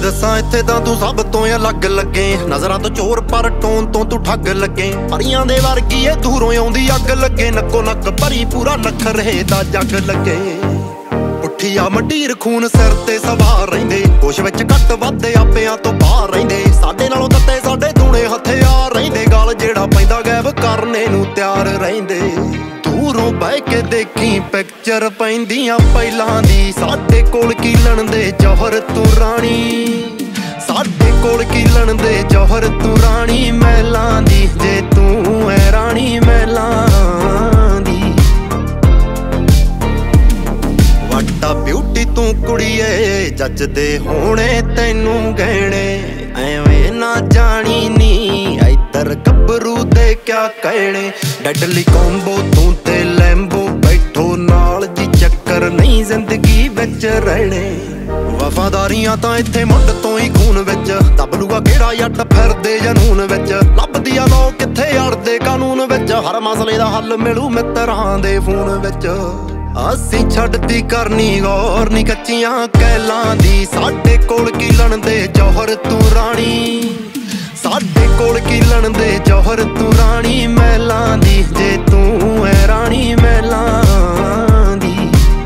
दसां इत्थे तां तू सब तो अलग लगे। नजरां तो चोर पर टोन तो तू ठग लगे। परियां दे वर्गी ए दूरों आउंदी अग लगे। नक्को नक भरी पूरा नखरे दा जग लगे। पुठिया मंडीर खून सिर ते सवार रहिंदे। होश विच घट वधदे आपियां तो बाहर रहिंदे। साडे नालों तत्ते साडे दूणे हथियार रहिंदे। गल जेड़ा पैंदा गैब करने नूं त्यार रहिंदे। दूरों बह के देखी पिक्चर पैंदियां पहिलां दी। साडे कोल कीलण दे जौहर तू राणी। साडे कोल कीलण दे जौहर तू राणी महलां दी। जे तू है राणी महलां दी। वड्डा ब्यूटी तू कुड़िए जचदे होणे तैनू गहणे। एवें ना जानी नी इधर गबरू दे क्या कहने। डडली कॉम्बो तू ते लैम्बो बैठो नाल जी चक्कर नहीं जिंदगी विच रहने। वफादारियां तां इत्थे मुंड तो ही खून विच। दबलूआ केड़ा जट फिरदे जनून विच। लभदी आ लोग कित्थे अड़दे कानून विच। हर मसले दा हल मिलू मित्रां दे फोन विच। असीं छड्डदी करनी गौर नी कच्चियां कैलां दी। साडे कोल कीलण दे जौहर तू राणी। साडे कोल कीलण दे जौहर तू राणी महलां दी। जे तू है राणी महलां दी।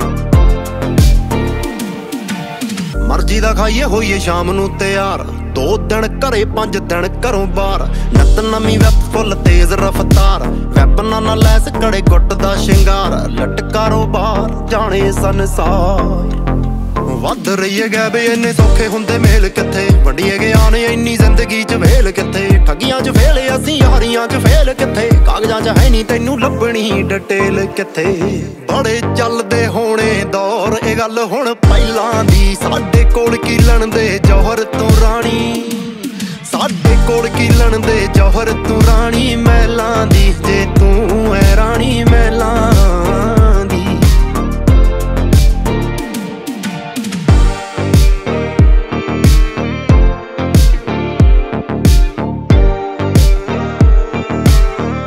मर्जी दा खाइए होइए शाम नूं तैयार। 2 दिन घरे 5 दिन घरों बाहर। नत नवीं वैप फुल तेज रफ्तार। वैपनां नाल लैस कड़े गुट दा शिंगार। लट कारोबार जाने संसार। वध रही है गैब इन्ने सौखे हुंदे मेल कित्थे। वंडिए गया ने इन्नी जिंदगी च वेल कित्थे। ठगियां च फेल असीं यारियां च फेल कित्थे। कागजां च है नी तैनू लभणी डिटेल कित्थे। बड़े चलदे होणे दौर ए गल हुण पहिलां दी। साडे कोल कीलण दे जौहर तू राणी। साडे कोल कीलण दे जौहर तू राणी महलां दी। जे तू है राणी महलां दी।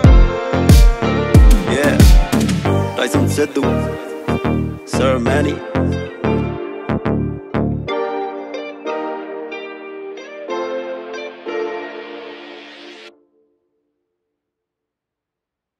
Tyson Sidhu, Sir Manny.